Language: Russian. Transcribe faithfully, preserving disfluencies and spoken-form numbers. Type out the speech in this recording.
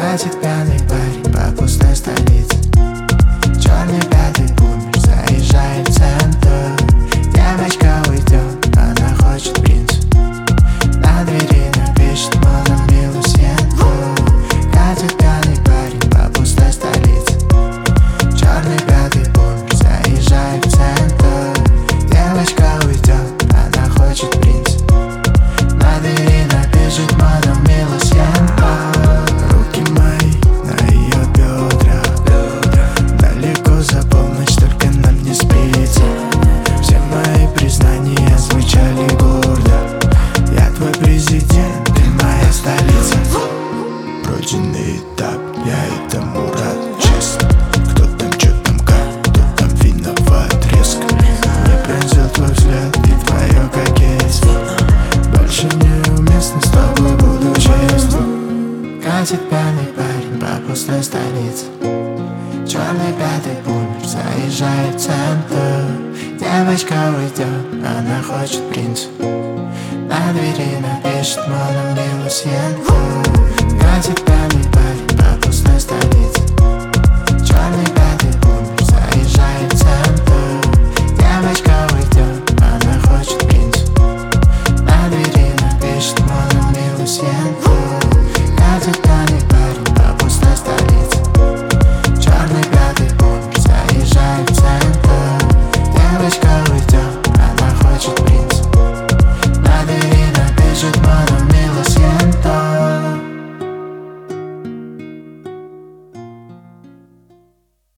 Катит пьяный парень по пустой столице. Черный пятый бумер заезжает в центр. Девочка уйдет, она хочет принца. На двери напишет мадам Милусенко. Катит пьяный парень по пустой столице. Черный пятый бумер заезжает в центр. Девочка уйдет, она хочет принца. На двери напишет мадам Милусенко. Руки мои на ее бедра. Далеко за полночь, только нам не спится. Все мои признания звучали гордо. Я твой президент, ты моя столица. Пройденный этап, я этому рад, честно. Кто там, чё там, как, кто там виноват резко. Мне пронзил твой взгляд и твое кокетство. Больше неуместно, с тобой буду честен. Катит пьяный парень по пустой столице. Черный пятый бумер заезжает в центр. Девочка уйдет, она хочет принца. На двери напишет мадам Милусенко. Катит пьяный